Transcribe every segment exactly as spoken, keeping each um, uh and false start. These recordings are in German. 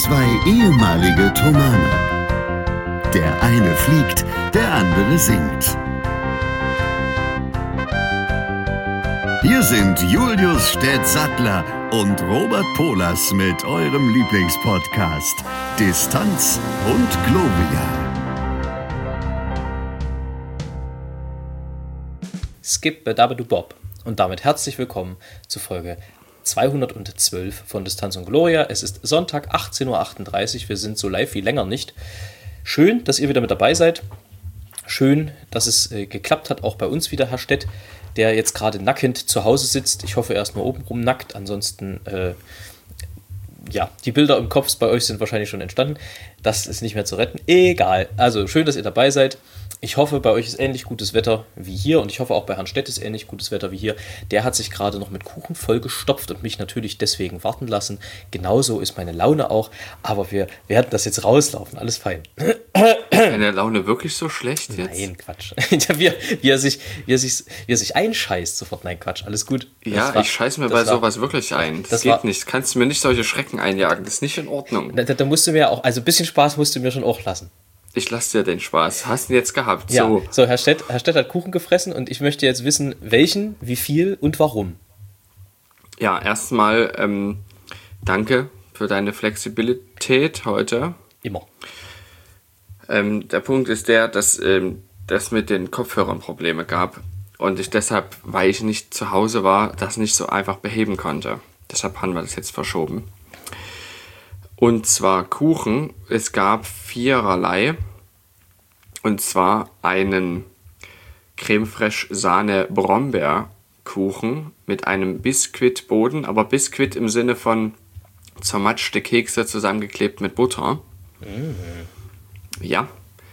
Zwei ehemalige Thomaner. Der eine fliegt, der andere singt. Hier sind Julius Städtsattler und Robert Polas mit eurem Lieblingspodcast Distanz und Globia. Skip Dabadu Bob und damit herzlich willkommen zu Folge zweihundertzwölf von Distanz und Gloria. Es ist Sonntag, achtzehn Uhr achtunddreißig. Wir sind so live wie länger nicht. Schön, dass ihr wieder mit dabei seid. Schön, dass es äh, geklappt hat, auch bei uns wieder, Herr Stett, der jetzt gerade nackend zu Hause sitzt. Ich hoffe, er ist nur obenrum nackt. Ansonsten, äh, ja, die Bilder im Kopf bei euch sind wahrscheinlich schon entstanden. Das ist nicht mehr zu retten. Egal. Also, schön, dass ihr dabei seid. Ich hoffe, bei euch ist ähnlich gutes Wetter wie hier und ich hoffe auch bei Herrn Stett ist ähnlich gutes Wetter wie hier. Der hat sich gerade noch mit Kuchen vollgestopft und mich natürlich deswegen warten lassen. Genauso ist meine Laune auch, aber wir werden das jetzt rauslaufen, alles fein. Ist deine Laune wirklich so schlecht jetzt? Nein, Quatsch. wie, wie, er sich, wie, er sich, wie er sich einscheißt sofort. Nein, Quatsch, alles gut. Ja, war, ich scheiße mir bei war, sowas wirklich ein. Das, das geht war, nicht. Kannst du mir nicht solche Schrecken einjagen. Das ist nicht in Ordnung. Da, da musst du mir auch, also ein bisschen Spaß musst du mir schon auch lassen. Ich lasse dir den Spaß. Hast du ihn jetzt gehabt? Ja. So, so Herr Stett, Herr Stett hat Kuchen gefressen und ich möchte jetzt wissen, welchen, wie viel und warum. Ja, erstmal ähm, danke für deine Flexibilität heute. Immer. Ähm, der Punkt ist der, dass ähm, das mit den Kopfhörern Probleme gab und ich deshalb, weil ich nicht zu Hause war, das nicht so einfach beheben konnte. Deshalb haben wir das jetzt verschoben. Und zwar Kuchen. Es gab viererlei. Und zwar einen Creme Fraiche Sahne Brombeerkuchen mit einem Biskuitboden, aber Biskuit im Sinne von zermatschte Kekse zusammengeklebt mit Butter. Mhm. Ja.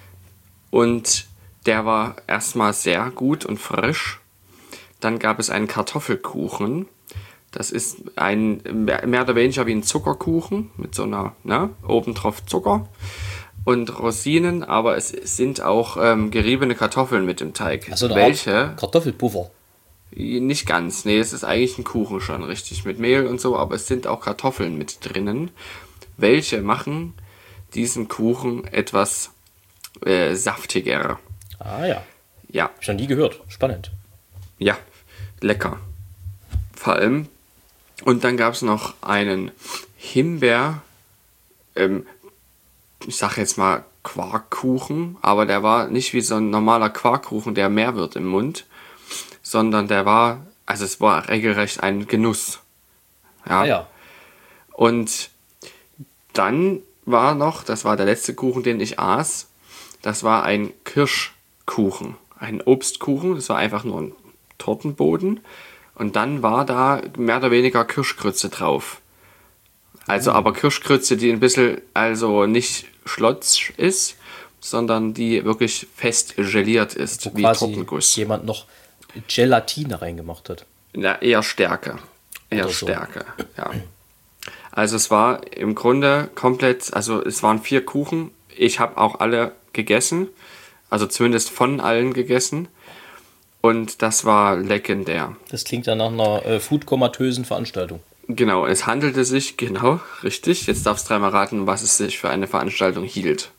Und der war erstmal sehr gut und frisch. Dann gab es einen Kartoffelkuchen. Das ist ein mehr oder weniger wie ein Zuckerkuchen mit so einer, ne, obendrauf Zucker und Rosinen, aber es sind auch ähm, geriebene Kartoffeln mit dem Teig. Also eine Welche? Art Kartoffelpuffer. Nicht ganz, nee, es ist eigentlich ein Kuchen schon, richtig, mit Mehl und so, aber es sind auch Kartoffeln mit drinnen. Welche machen diesen Kuchen etwas äh, saftiger? Ah ja. Ja. Hab ich noch nie gehört. Spannend. Ja, lecker. Vor allem. Und dann gab es noch einen Himbeer, ähm, ich sag jetzt mal Quarkkuchen, aber der war nicht wie so ein normaler Quarkkuchen, der mehr wird im Mund, sondern der war, also es war regelrecht ein Genuss. Ja. Ah, ja. Und dann war noch, das war der letzte Kuchen, den ich aß, das war ein Kirschkuchen, ein Obstkuchen, das war einfach nur ein Tortenboden. Und dann war da mehr oder weniger Kirschgrütze drauf. Also aber Kirschgrütze, die ein bisschen, also nicht schlotz ist, sondern die wirklich fest geliert ist, wo wie quasi Tortenguss. Jemand noch Gelatine reingemacht hat. Ja, eher Stärke. Eher Oder so. Stärke, ja. Also es war im Grunde komplett, also es waren vier Kuchen. Ich habe auch alle gegessen, also zumindest von allen gegessen. Und das war legendär. Das klingt ja nach einer äh, foodkomatösen Veranstaltung. Genau, es handelte sich, genau, richtig. Jetzt darfst du dreimal raten, was es sich für eine Veranstaltung hielt.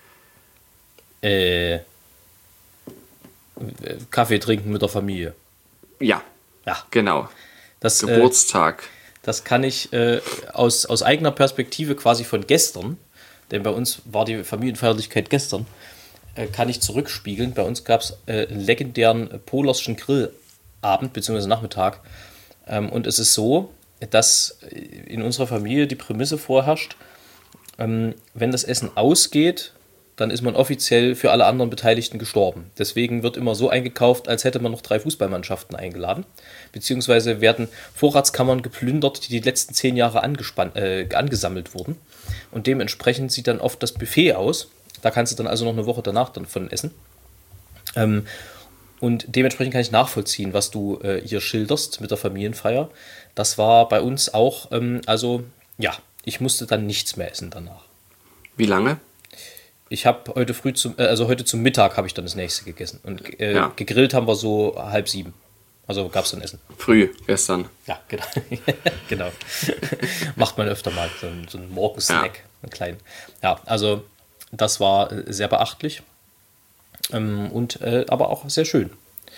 Äh, Kaffee trinken mit der Familie. Ja, Ja. genau. Das, Geburtstag. Äh, das kann ich äh, aus, aus eigener Perspektive quasi von gestern, denn bei uns war die Familienfeierlichkeit gestern, äh, kann ich zurückspiegeln. Bei uns gab es äh, einen legendären Polerschen Grillabend bzw. Nachmittag. Ähm, und es ist so, dass in unserer Familie die Prämisse vorherrscht, ähm, wenn das Essen ausgeht, dann ist man offiziell für alle anderen Beteiligten gestorben. Deswegen wird immer so eingekauft, als hätte man noch drei Fußballmannschaften eingeladen. Beziehungsweise werden Vorratskammern geplündert, die die letzten zehn Jahre angespannt, äh, angesammelt wurden. Und dementsprechend sieht dann oft das Buffet aus. Da kannst du dann also noch eine Woche danach dann von essen. Ähm, und dementsprechend kann ich nachvollziehen, was du äh, hier schilderst mit der Familienfeier. Das war bei uns auch, ähm, also ja, ich musste dann nichts mehr essen danach. Wie lange? Ich habe heute früh, zum, äh, also heute zum Mittag habe ich dann das nächste gegessen. Und äh, Ja. gegrillt haben wir so halb sieben. Also gab es dann Essen. Früh, gestern. Ja, genau. genau. Macht man öfter mal, so, ein- so einen Morgensnack, Ja. einen kleinen. Ja, also das war äh, sehr beachtlich ähm, und äh, aber auch sehr schön.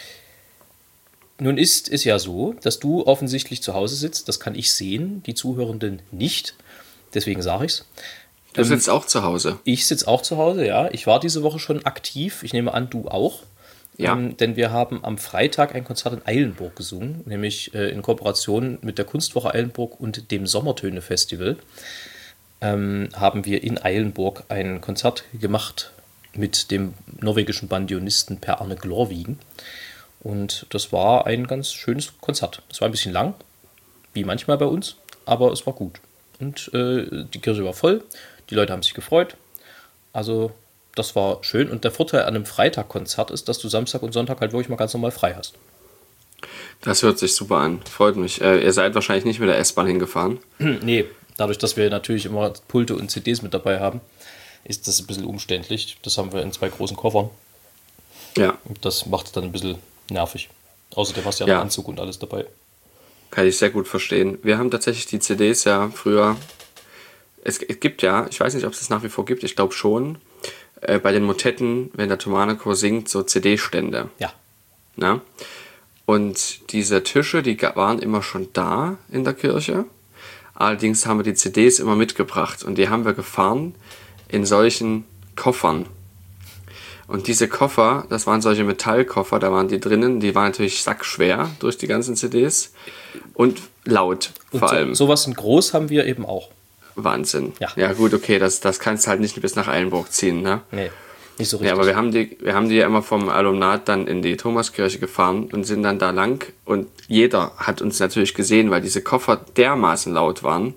Nun ist es ja so, dass du offensichtlich zu Hause sitzt. Das kann ich sehen, die Zuhörenden nicht. Deswegen sage ich es. Du sitzt auch zu Hause. Ich sitze auch zu Hause, ja. Ich war diese Woche schon aktiv. Ich nehme an, du auch. Ja. Ähm, denn wir haben am Freitag ein Konzert in Eilenburg gesungen, nämlich äh, in Kooperation mit der Kunstwoche Eilenburg und dem Sommertöne-Festival. Ähm, haben wir in Eilenburg ein Konzert gemacht mit dem norwegischen Bandionisten Per Arne Glorvigen. Und das war ein ganz schönes Konzert. Es war ein bisschen lang, wie manchmal bei uns, aber es war gut. Und äh, die Kirche war voll, die Leute haben sich gefreut. Also das war schön. Und der Vorteil an einem Freitagkonzert ist, dass du Samstag und Sonntag halt wirklich mal ganz normal frei hast. Das hört sich super an. Freut mich. Äh, ihr seid wahrscheinlich nicht mit der S-Bahn hingefahren. Nee, dadurch, dass wir natürlich immer Pulte und C Ds mit dabei haben, ist das ein bisschen umständlich. Das haben wir in zwei großen Koffern. Ja, Und das macht es dann ein bisschen nervig. Außerdem hast du ja, Ja. einen Anzug und alles dabei. kann ich sehr gut verstehen. Wir haben tatsächlich die C Ds ja früher. Es, es gibt ja, ich weiß nicht, ob es das nach wie vor gibt, ich glaube schon, äh, bei den Motetten, wenn der Thomanerchor singt, so C D-Stände. Ja, Ne? Und diese Tische, die ga- waren immer schon da in der Kirche. Allerdings haben wir die C Ds immer mitgebracht und die haben wir gefahren in solchen Koffern. Und diese Koffer, das waren solche Metallkoffer, da waren die drinnen, die waren natürlich sackschwer durch die ganzen C Ds und laut und vor so, allem. sowas in groß haben wir eben auch. Wahnsinn. Ja. ja gut, okay, das, das kannst du halt nicht bis nach Eilenburg ziehen, ne? Nee, nicht so richtig. Ja, aber wir haben die, wir haben die ja immer vom Alumnat dann in die Thomaskirche gefahren und sind dann da lang und jeder hat uns natürlich gesehen, weil diese Koffer dermaßen laut waren.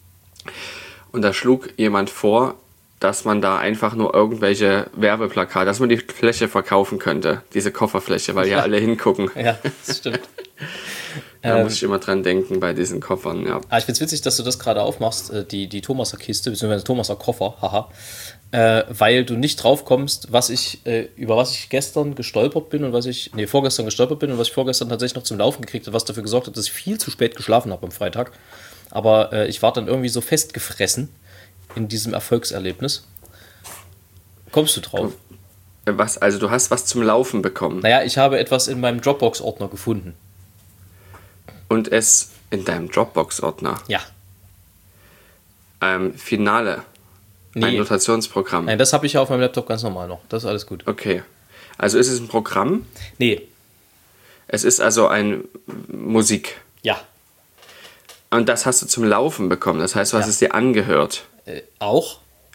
Und da schlug jemand vor, dass man da einfach nur irgendwelche Werbeplakate, dass man die Fläche verkaufen könnte, diese Kofferfläche, weil ja, Ja. alle hingucken. Ja, das stimmt. Da Ähm, muss ich immer dran denken bei diesen Koffern, ja. Ah, ich finde es witzig, dass du das gerade aufmachst, äh, die, die Thomaser Kiste, beziehungsweise Thomaser Koffer, haha, äh, weil du nicht drauf kommst, was ich, äh, über was ich gestern gestolpert bin und was ich, nee, vorgestern gestolpert bin und was ich vorgestern tatsächlich noch zum Laufen gekriegt habe, was dafür gesorgt hat, dass ich viel zu spät geschlafen habe am Freitag. Aber äh, ich war dann irgendwie so festgefressen in diesem Erfolgserlebnis. Kommst du drauf? Was, also du hast was zum Laufen bekommen Naja, ich habe etwas in meinem Dropbox-Ordner gefunden. und es in deinem Dropbox-Ordner. Ja. Ähm, Finale. Ein Nee. Notationsprogramm. Nein, das habe ich ja auf meinem Laptop ganz normal noch. Das ist alles gut. Okay. Also ist es ein Programm? Nee. Es ist also ein Musik. Ja. Und das hast du zum Laufen bekommen. Das heißt, du hast Ja. es dir angehört Äh, auch?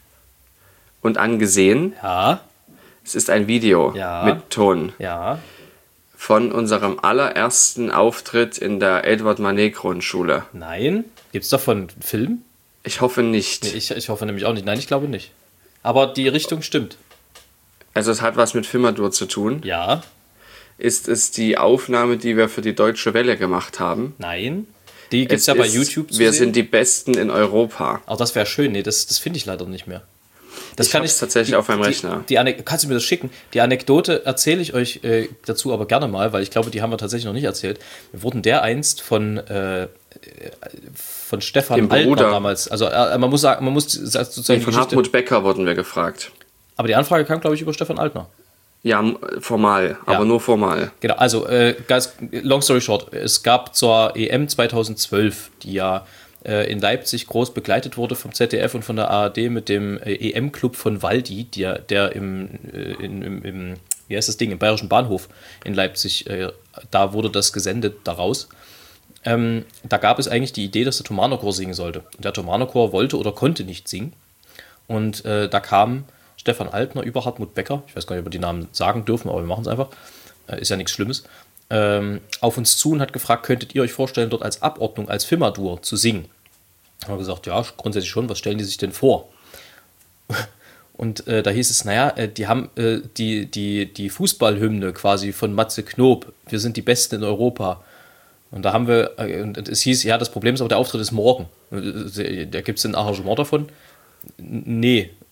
und angesehen. Ja. Es ist ein Video Ja. mit Ton Ja. von unserem allerersten Auftritt in der Edward Manet Grundschule. Nein. Gibt es davon einen Film? Ich hoffe nicht. Nee, ich, ich hoffe nämlich auch nicht. Nein, ich glaube nicht. Aber die Richtung stimmt. Also es hat was mit Fimadur zu tun. Ja. Ist es die Aufnahme, die wir für die Deutsche Welle gemacht haben? Nein. Die gibt es Es ja bei ist, YouTube zu Wir sehen. sind die Besten in Europa. Auch das wäre schön. Nee, das, das finde ich leider nicht mehr. Das Ich hab's tatsächlich auf meinem die, Rechner. Die, die Kannst du mir das schicken? Die Anekdote erzähle ich euch äh, dazu aber gerne mal, weil ich glaube, die haben wir tatsächlich noch nicht erzählt. Wir wurden dereinst von, äh, von Stefan Dem Altner Bruder. damals, also äh, man muss sagen, man muss sozusagen die Von Geschichte, Hartmut Becker wurden wir gefragt. aber die Anfrage kam, glaube ich, über Stefan Altner. Ja, m- formal, aber nur formal. Genau, also äh, ganz long story short, es gab zur E M zweitausendzwölf, die ja äh, in Leipzig groß begleitet wurde vom Z D F und von der A R D mit dem äh, E M-Club von Waldi, der, der im, äh, in, im, im, wie heißt das Ding, im Bayerischen Bahnhof in Leipzig, äh, da wurde das gesendet daraus. Ähm, da gab es eigentlich die Idee, dass der Thomanerchor singen sollte. Und der Thomanerchor wollte oder konnte nicht singen. Und äh, da kam Stefan Altner über Hartmut Becker, ich weiß gar nicht, ob wir die Namen sagen dürfen, aber wir machen es einfach, äh, ist ja nichts Schlimmes, ähm, auf uns zu und hat gefragt, könntet ihr euch vorstellen, dort als Abordnung, als Fimadur zu singen? Haben wir gesagt, ja, grundsätzlich schon, was stellen die sich denn vor? Und äh, da hieß es, naja, äh, die haben äh, die, die, die Fußballhymne quasi von Matze Knob, wir sind die Besten in Europa. Und da haben wir, äh, und es hieß, ja, das Problem ist aber, der Auftritt ist morgen. Äh, Da gibt es ein Arrangement davon? N- Nee.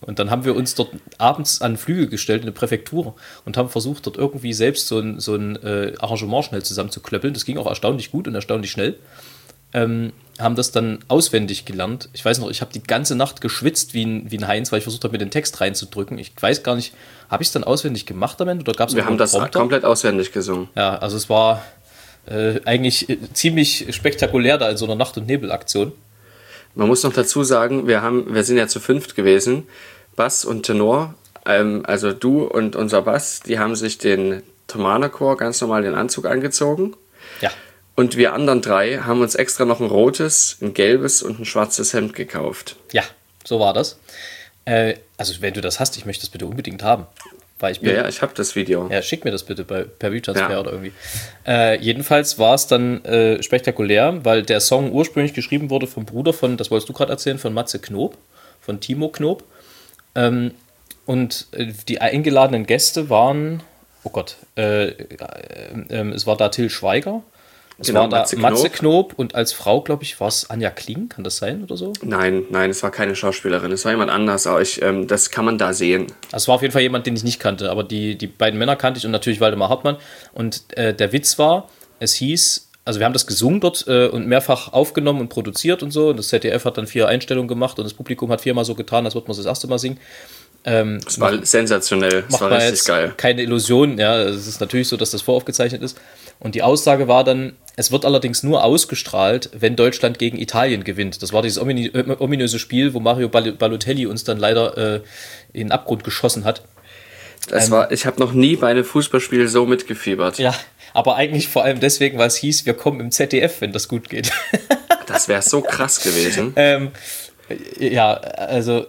Und dann haben wir uns dort abends an Flügel gestellt in eine Präfektur und haben versucht, dort irgendwie selbst so ein, so ein äh, Arrangement schnell zusammenzuklöppeln. Das ging auch erstaunlich gut und erstaunlich schnell. Ähm, haben das dann auswendig gelernt. Ich weiß noch, ich habe die ganze Nacht geschwitzt wie ein, wie ein Heinz, weil ich versucht habe, mir den Text reinzudrücken. Ich weiß gar nicht, habe ich es dann auswendig gemacht am Ende? Oder gab's wir haben das Prompter? Komplett auswendig gesungen. Ja, also es war äh, eigentlich äh, ziemlich spektakulär da in so einer Nacht- und Nebelaktion. Man muss noch dazu sagen, wir, haben, wir sind ja zu fünft gewesen. Bass und Tenor, ähm, also du und unser Bass, die haben sich den Thomanerchor ganz normal den Anzug angezogen. Ja. Und wir anderen drei haben uns extra noch ein rotes, ein gelbes und ein schwarzes Hemd gekauft. Ja, so war das. Äh, also wenn du das hast, ich möchte das bitte unbedingt haben. Weil ich bin, ja, ja, ich habe das Video. Ja, schick mir das bitte bei, per WeTransfer ja. oder irgendwie. Äh, jedenfalls war es dann äh, spektakulär, weil der Song ursprünglich geschrieben wurde vom Bruder von, das wolltest du gerade erzählen, von Matze Knob, von Timo Knob. Ähm, und äh, die eingeladenen Gäste waren, oh Gott, äh, äh, äh, es war da Till Schweiger, es genau, war da Matze, Matze Knob. Knob und als Frau, glaube ich, war es Anja Kling, kann das sein oder so? Nein, nein, es war keine Schauspielerin, es war jemand anders, aber ich, ähm, das kann man da sehen. Also es war auf jeden Fall jemand, den ich nicht kannte, aber die, die beiden Männer kannte ich und natürlich Waldemar Hartmann. Und äh, der Witz war, es hieß, also wir haben das gesungen dort äh, und mehrfach aufgenommen und produziert und so. Und das Z D F hat dann vier Einstellungen gemacht und das Publikum hat viermal so getan, als würde man es das erste Mal singen. Ähm, das war macht, sensationell, das war richtig geil. Keine Illusion, ja, es ist natürlich so, dass das voraufgezeichnet ist. Und die Aussage war dann, es wird allerdings nur ausgestrahlt, wenn Deutschland gegen Italien gewinnt. Das war dieses ominöse Spiel, wo Mario Balotelli uns dann leider äh, in den Abgrund geschossen hat. Das ähm, war, ich habe noch nie bei einem Fußballspiel so mitgefiebert. Ja, aber eigentlich vor allem deswegen, weil es hieß, wir kommen im Z D F, wenn das gut geht. Das wäre so krass gewesen. ähm, ja, also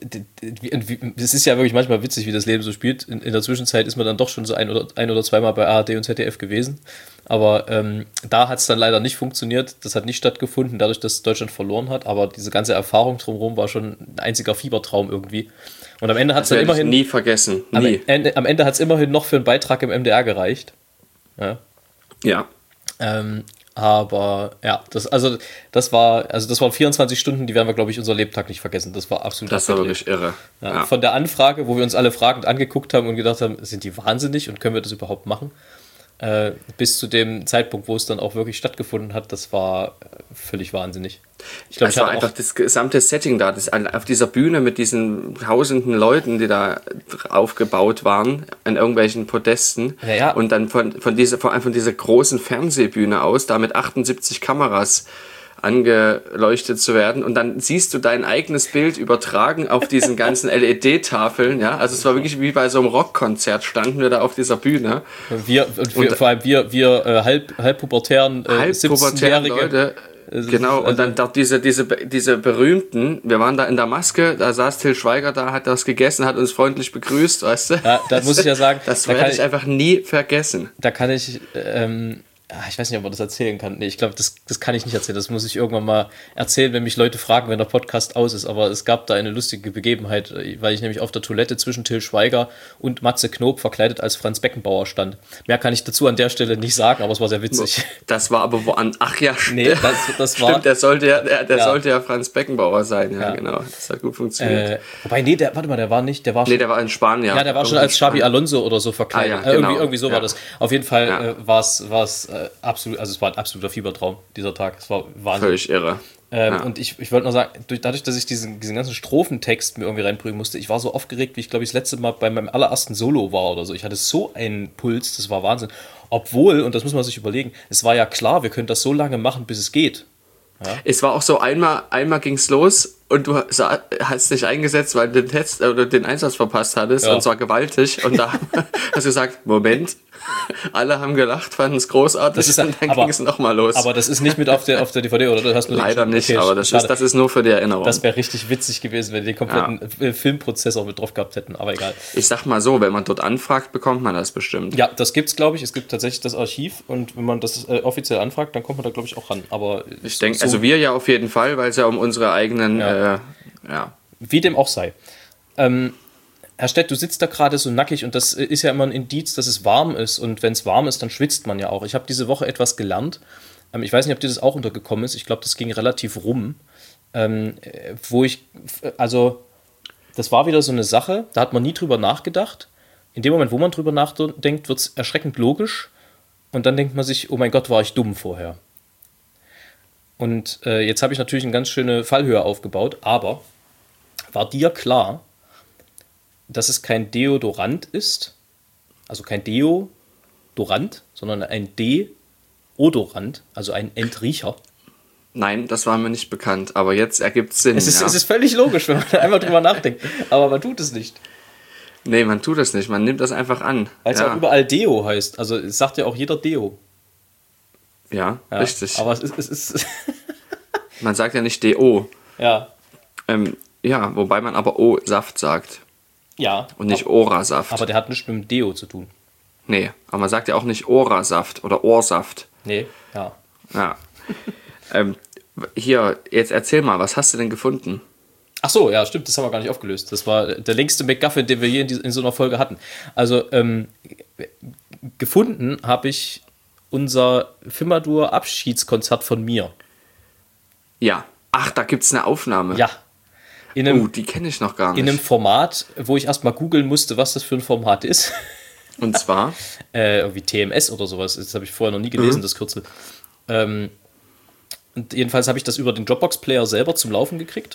es ist ja wirklich manchmal witzig, wie das Leben so spielt. In, in der Zwischenzeit ist man dann doch schon so ein oder, ein oder zweimal bei A R D und Z D F gewesen. Aber ähm, da hat es dann leider nicht funktioniert. Das hat nicht stattgefunden, dadurch, dass Deutschland verloren hat. Aber diese ganze Erfahrung drumherum war schon ein einziger Fiebertraum irgendwie. Und am Ende hat es dann immerhin... nie vergessen, nie. Am Ende, am Ende hat es immerhin noch für einen Beitrag im M D R gereicht. Ja. Ja. Ähm, aber ja, das, also, das war, also das waren vierundzwanzig Stunden, die werden wir, glaube ich, unser Lebtag nicht vergessen. Das war absolut Das war wirklich irre. Ja, ja. Von der Anfrage, wo wir uns alle fragend angeguckt haben und gedacht haben, sind die wahnsinnig und können wir das überhaupt machen? Äh, bis zu dem Zeitpunkt, wo es dann auch wirklich stattgefunden hat, das war völlig wahnsinnig. Ich glaube, es war einfach das gesamte Setting da, das, auf dieser Bühne mit diesen tausenden Leuten, die da aufgebaut waren, an irgendwelchen Podesten. Ja, ja. Und dann von, von, dieser, vor allem von dieser großen Fernsehbühne aus, da mit achtundsiebzig Kameras angeleuchtet zu werden und dann siehst du dein eigenes Bild übertragen auf diesen ganzen L E D-Tafeln, ja, also es war wirklich wie bei so einem Rockkonzert, standen wir da auf dieser Bühne. Wir, und wir und, vor allem wir, wir äh, halb, halbpubertären, äh, halbpubertären Leute, genau, und dann dort diese, diese, diese berühmten, wir waren da in der Maske, da saß Till Schweiger da, hat das gegessen, hat uns freundlich begrüßt, weißt du. Ja, da muss ich ja sagen, das da werde ich einfach nie vergessen. Da kann ich, ähm, ich weiß nicht, ob man das erzählen kann. Nee, ich glaube, das, das kann ich nicht erzählen. Das muss ich irgendwann mal erzählen, wenn mich Leute fragen, wenn der Podcast aus ist. Aber es gab da eine lustige Begebenheit, weil ich nämlich auf der Toilette zwischen Till Schweiger und Matze Knob verkleidet als Franz Beckenbauer stand. Mehr kann ich dazu an der Stelle nicht sagen, aber es war sehr witzig. Das war aber wo an, ach ja, stimmt. Nee, das, das war, stimmt, der sollte ja, der, der ja. sollte ja Franz Beckenbauer sein. Ja, ja. genau. Das hat gut funktioniert. Äh, wobei, nee, der, warte mal, der war nicht, der war schon, nee, der war in Spanien. Ja, der war schon als Xabi Alonso oder so verkleidet. Ah, ja, genau. irgendwie, irgendwie so ja. war das. Auf jeden Fall ja. äh, war es äh, absolut, also es war ein absoluter Fiebertraum, dieser Tag. Es war Wahnsinn. Völlig irre. Ähm, ja. Und ich, ich wollte noch sagen, durch, dadurch, dass ich diesen, diesen ganzen Strophentext mir irgendwie reinprügeln musste, ich war so aufgeregt, wie ich glaube ich das letzte Mal bei meinem allerersten Solo war oder so. Ich hatte so einen Puls, das war Wahnsinn. Obwohl, und das muss man sich überlegen, es war ja klar, wir können das so lange machen, bis es geht. Ja? Es war auch so, einmal, einmal ging es los und du hast dich eingesetzt, weil du den Test oder den Einsatz verpasst hattest, ja. Und zwar gewaltig. Und da hast du gesagt, Moment, alle haben gelacht, fanden es großartig, das ist, und dann ging es nochmal los. Aber das ist nicht mit auf der, auf der D V D, oder? Du hast nur Leider den, nicht, okay, aber das ist, das ist nur für die Erinnerung. Das wäre richtig witzig gewesen, wenn die den kompletten ja. Filmprozess auch mit drauf gehabt hätten, aber egal. Ich sag mal so, wenn man dort anfragt, bekommt man das bestimmt. Ja, das gibt's, glaube ich. Es gibt tatsächlich das Archiv und wenn man das äh, offiziell anfragt, dann kommt man da, glaube ich, auch ran. Aber ich denke, so, also wir ja auf jeden Fall, weil es ja um unsere eigenen, ja. Äh, ja. Wie dem auch sei. Ähm, Herr Stett, du sitzt da gerade so nackig und das ist ja immer ein Indiz, dass es warm ist und wenn es warm ist, dann schwitzt man ja auch. Ich habe diese Woche etwas gelernt. Ähm, ich weiß nicht, ob dir das auch untergekommen ist. Ich glaube, das ging relativ rum. Ähm, wo ich, also... das war wieder so eine Sache, da hat man nie drüber nachgedacht. In dem Moment, wo man drüber nachdenkt, wird es erschreckend logisch. Und dann denkt man sich, oh mein Gott, war ich dumm vorher. Und äh, jetzt habe ich natürlich eine ganz schöne Fallhöhe aufgebaut, aber war dir klar, dass es kein Deodorant ist, also kein Deodorant, sondern ein Deodorant, also ein Entriecher? Nein, das war mir nicht bekannt, aber jetzt ergibt es Sinn. Es ist, ja. es ist völlig logisch, wenn man einmal drüber nachdenkt, aber man tut es nicht. Nee, man tut das nicht, man nimmt das einfach an. Weil es ja. auch überall Deo heißt, also es sagt ja auch jeder Deo. Ja, Ja, richtig. aber es ist... Es ist Man sagt ja nicht D O. ja, Ähm, ja, wobei man aber O-Saft sagt ja. und nicht aber, Ora-Saft. aber der hat nichts mit dem Deo zu tun. Nee, aber man sagt ja auch nicht Ora-Saft oder Ohrsaft. Nee, ja. Ja. ähm, hier, jetzt erzähl mal, was hast du denn gefunden? Ach so, ja, stimmt, das haben wir gar nicht aufgelöst. Das war der längste MacGuffin, den wir je in, die, in so einer Folge hatten. Also, ähm, gefunden habe ich unser Fimadur-Abschiedskonzert von mir. Ja. Ach, da gibt's eine Aufnahme. Ja. In einem, Oh, die kenne ich noch gar nicht. in einem Format, wo ich erstmal googeln musste, was das für ein Format ist. Und zwar? äh, irgendwie T M S oder sowas. Das habe ich vorher noch nie gelesen, mhm. das Kürzel. Ähm, und jedenfalls habe ich das über den Dropbox-Player selber zum Laufen gekriegt.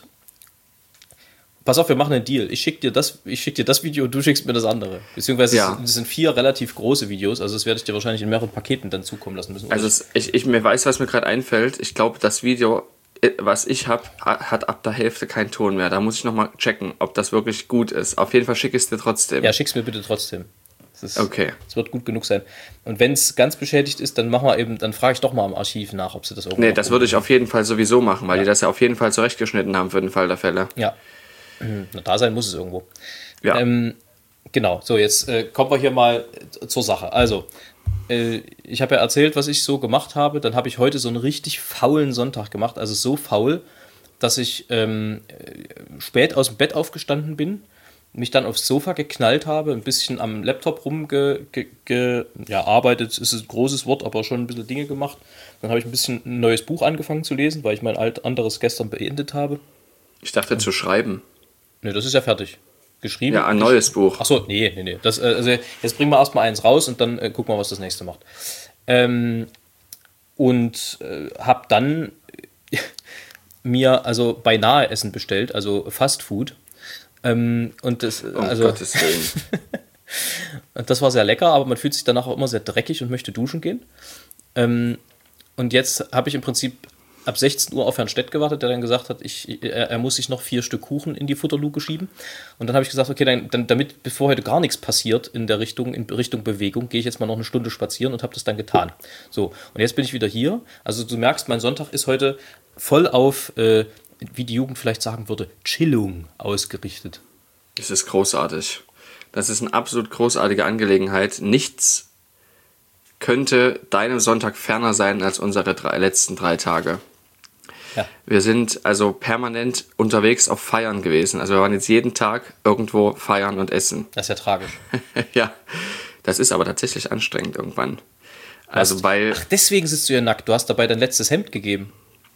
Pass auf, wir machen einen Deal. Ich schicke dir das, ich schick dir das Video und du schickst mir das andere. Beziehungsweise ja. es sind vier relativ große Videos, also das werde ich dir wahrscheinlich in mehreren Paketen dann zukommen lassen müssen. Also es, ich, ich mir weiß, was mir gerade einfällt. Ich glaube, das Video, was ich habe, hat ab der Hälfte keinen Ton mehr. Da muss ich nochmal checken, ob das wirklich gut ist. Auf jeden Fall schicke ich es dir trotzdem. Ja, schick's mir bitte trotzdem. Das ist, okay. Es wird gut genug sein. Und wenn es ganz beschädigt ist, dann machen wir eben, dann frage ich doch mal im Archiv nach, ob sie das irgendwo. Nee, das würde ich auf jeden Fall sowieso machen, weil ja. die das ja auf jeden Fall zurechtgeschnitten haben für den Fall der Fälle. Ja. Na, da sein muss es irgendwo. Ja. Ähm, genau, so jetzt äh, kommen wir hier mal zur Sache. Also, äh, ich habe ja erzählt, was ich so gemacht habe. Dann habe ich heute so einen richtig faulen Sonntag gemacht. Also so faul, dass ich ähm, spät aus dem Bett aufgestanden bin, mich dann aufs Sofa geknallt habe, ein bisschen am Laptop rumgearbeitet, ja, ist ein großes Wort, aber schon ein bisschen Dinge gemacht. Dann habe ich ein bisschen ein neues Buch angefangen zu lesen, weil ich mein alt anderes gestern beendet habe. Ich dachte zu schreiben. Ne, das ist ja fertig. Geschrieben. Ja, ein neues Buch. Achso, nee, nee, nee. Das, äh, also jetzt bringen wir erstmal eins raus und dann äh, gucken wir, was das nächste macht. Ähm, und äh, habe dann mir also beinahe Essen bestellt, also Fast Food. Ähm, und das, um also, Gottes Willen. das war sehr lecker, aber man fühlt sich danach auch immer sehr dreckig und möchte duschen gehen. Ähm, und jetzt habe ich im Prinzip ab sechzehn Uhr auf Herrn Stett gewartet, der dann gesagt hat, ich, er, er muss sich noch vier Stück Kuchen in die Futterluke schieben. Und dann habe ich gesagt, okay, dann, dann, damit bevor heute gar nichts passiert in der Richtung, in Richtung Bewegung, gehe ich jetzt mal noch eine Stunde spazieren und habe das dann getan. So, und jetzt bin ich wieder hier. Also du merkst, mein Sonntag ist heute voll auf, äh, wie die Jugend vielleicht sagen würde, Chillung ausgerichtet. Das ist großartig. Das ist eine absolut großartige Angelegenheit. Nichts könnte deinem Sonntag ferner sein als unsere drei, letzten drei Tage. Ja. Wir sind also permanent unterwegs auf Feiern gewesen. Also wir waren jetzt jeden Tag irgendwo feiern und essen. Das ist ja tragisch. Ja, das ist aber tatsächlich anstrengend irgendwann. Also hast, weil... Ach, deswegen sitzt du ja nackt. Du hast dabei dein letztes Hemd gegeben.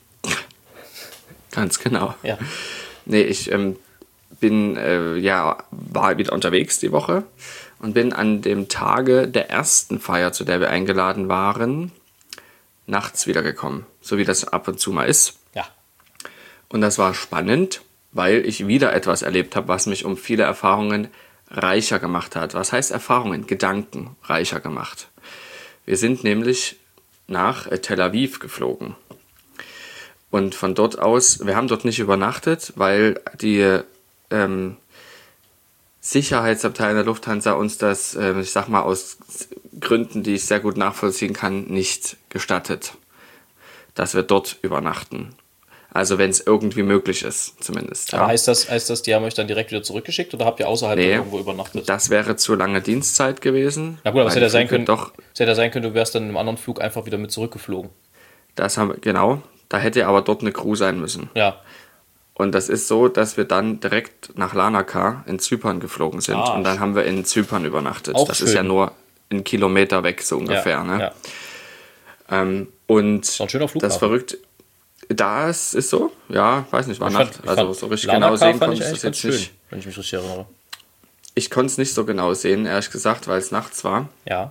Ganz genau. Ja. Nee, ich ähm, bin, äh, ja, war wieder unterwegs die Woche und bin an dem Tage der ersten Feier, zu der wir eingeladen waren, nachts wiedergekommen. So wie das ab und zu mal ist. Ja. Und das war spannend, weil ich wieder etwas erlebt habe, was mich um viele Erfahrungen reicher gemacht hat. Was heißt Erfahrungen? Gedanken reicher gemacht. Wir sind nämlich nach Tel Aviv geflogen. Und von dort aus, wir haben dort nicht übernachtet, weil die ähm, Sicherheitsabteilung der Lufthansa uns das, äh, ich sag mal aus Gründen, die ich sehr gut nachvollziehen kann, nicht gestattet, dass wir dort übernachten. Also wenn es irgendwie möglich ist, zumindest. Aber ja. heißt das, heißt das, die haben euch dann direkt wieder zurückgeschickt oder habt ihr außerhalb nee, irgendwo übernachtet? Das wäre zu lange Dienstzeit gewesen. Na gut, aber es hätte ja sein können, doch, es hätte ja sein können, du wärst dann in einem anderen Flug einfach wieder mit zurückgeflogen. Das haben wir, genau. Da hätte aber dort eine Crew sein müssen. Ja. Und das ist so, dass wir dann direkt nach Larnaca in Zypern geflogen sind. Ah, und dann haben wir in Zypern übernachtet. Auch das schön. ist ja nur einen Kilometer weg, so ungefähr. Ja, ne? ja. Ähm, und ein schöner Flughafen. das verrückt, das ist so, ja, weiß nicht, war Ich Nacht. fand- ich also fand so richtig Larnaca genau sehen fand konnte ich ich das eigentlich jetzt ganz nicht. schön. wenn ich mich richtig erinnere. Ich konnte es nicht so genau sehen, ehrlich gesagt, weil es nachts war. Ja.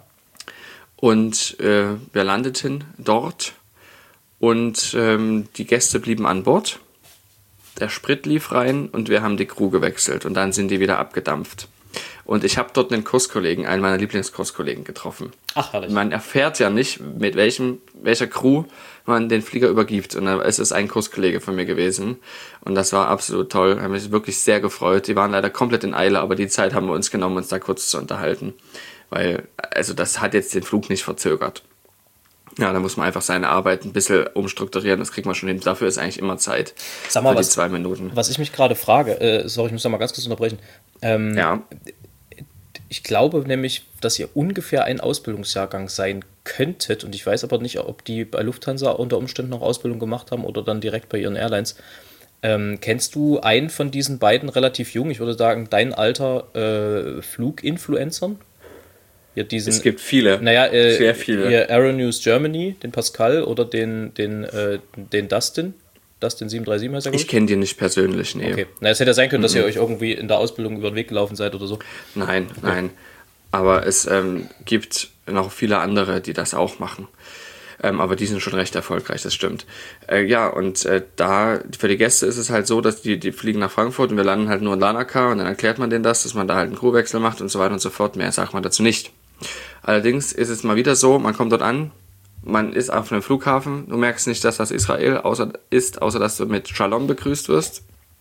Und äh, wir landeten dort und ähm, die Gäste blieben an Bord. Der Sprit lief rein und wir haben die Crew gewechselt und dann sind die wieder abgedampft. Und ich habe dort einen Kurskollegen, einen meiner Lieblingskurskollegen getroffen. Ach, herrlich. Man erfährt ja nicht, mit welchem, welcher Crew man den Flieger übergibt. Und es ist ein Kurskollege von mir gewesen. Und das war absolut toll. Ich habe mich wirklich sehr gefreut. Die waren leider komplett in Eile, aber die Zeit haben wir uns genommen, uns da kurz zu unterhalten. Weil, also das hat jetzt den Flug nicht verzögert. Ja, da muss man einfach seine Arbeit ein bisschen umstrukturieren. Das kriegt man schon hin. Dafür ist eigentlich immer Zeit. Sag mal, für was, die zwei Minuten. Was ich mich gerade frage, äh, sorry, ich muss da mal ganz kurz unterbrechen. Ähm, Ja. Ich glaube nämlich, dass ihr ungefähr ein Ausbildungsjahrgang sein könntet. Und ich weiß aber nicht, ob die bei Lufthansa unter Umständen noch Ausbildung gemacht haben oder dann direkt bei ihren Airlines. Ähm, kennst du einen von diesen beiden relativ jung, ich würde sagen, dein Alter äh, Fluginfluencern? Ja, diesen, Es gibt viele. naja, äh, sehr viele. Ihr Aeronews Germany, den Pascal oder den, den, äh, den Dustin. Dustin sieben drei sieben heißt er, glaube Ich kenne die nicht persönlich, nee. Okay. Na, es hätte ja sein können, dass ihr euch irgendwie in der Ausbildung über den Weg gelaufen seid oder so. Nein, nein. Aber es ähm, gibt noch viele andere, die das auch machen. Ähm, aber die sind schon recht erfolgreich, das stimmt. Äh, ja, und äh, da für die Gäste ist es halt so, dass die, die fliegen nach Frankfurt und wir landen halt nur in Larnaca und dann erklärt man denen das, dass man da halt einen Crewwechsel macht und so weiter und so fort. Mehr sagt man dazu nicht. Allerdings ist es mal wieder so, man kommt dort an, man ist auf einem Flughafen, du merkst nicht, dass das Israel außer, ist, außer dass du mit Shalom begrüßt wirst.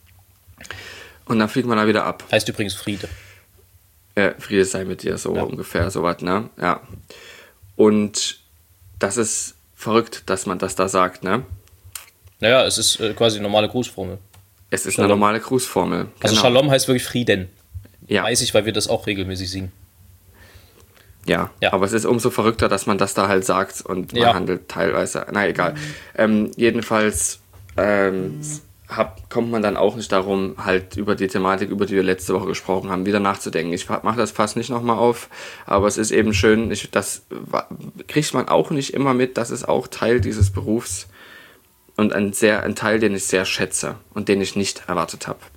Und dann fliegt man da wieder ab. Heißt übrigens Friede. Äh, Friede sei mit dir, so Ja. ungefähr, so was, ne? Ja. Und das ist verrückt, dass man das da sagt, ne? Naja, es ist äh, quasi eine normale Grußformel. Es ist Shalom. eine normale Grußformel. Also Genau. Shalom heißt wirklich Frieden. Ja. Weiß ich, weil wir das auch regelmäßig singen. Ja. Ja. aber es ist umso verrückter, dass man das da halt sagt und man Ja. handelt teilweise. Na egal. Ähm, jedenfalls ähm, hab, kommt man dann auch nicht darum, halt über die Thematik, über die wir letzte Woche gesprochen haben, wieder nachzudenken. Ich mache das fast nicht nochmal auf, aber es ist eben schön, ich, das wa- kriegt man auch nicht immer mit, das ist auch Teil dieses Berufs und ein, sehr, ein Teil, den ich sehr schätze und den ich nicht erwartet habe.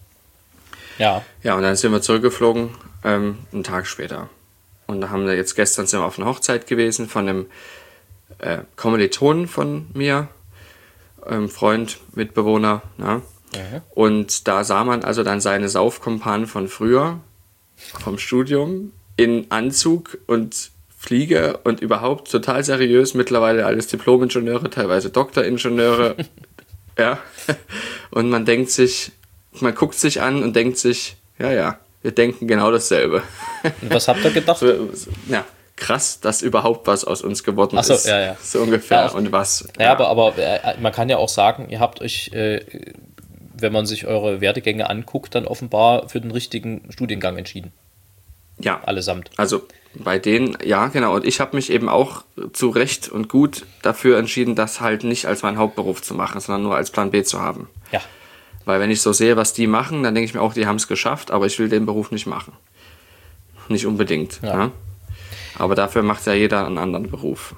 Ja. Ja, und dann sind wir zurückgeflogen, ähm, einen Tag später. Und da haben wir jetzt gestern sind wir auf einer Hochzeit gewesen von einem äh, Kommilitonen von mir, ähm, Freund, Mitbewohner. Ja. Mhm. Und da sah man also dann seine Saufkumpanen von früher, vom Studium, in Anzug und Fliege und überhaupt total seriös. Mittlerweile alles Diplom-Ingenieure, teilweise Doktoringenieure. Ja. Und man denkt sich, man guckt sich an und denkt sich, ja, ja, wir denken genau dasselbe. Und was habt ihr gedacht? So, so, ja, krass, dass überhaupt was aus uns geworden Ach so, ist. ja, ja. So ungefähr. Ja, auch- und was. Ja, aber, aber äh, man kann ja auch sagen, ihr habt euch, äh, wenn man sich eure Werdegänge anguckt, dann offenbar für den richtigen Studiengang entschieden. Ja, Allesamt. also bei denen, ja, genau. Und ich habe mich eben auch zu Recht und gut dafür entschieden, das halt nicht als meinen Hauptberuf zu machen, sondern nur als Plan B zu haben. Ja. Weil wenn ich so sehe, was die machen, dann denke ich mir auch, die haben es geschafft, aber ich will den Beruf nicht machen. Nicht unbedingt. Ja. Ja. Aber dafür macht ja jeder einen anderen Beruf.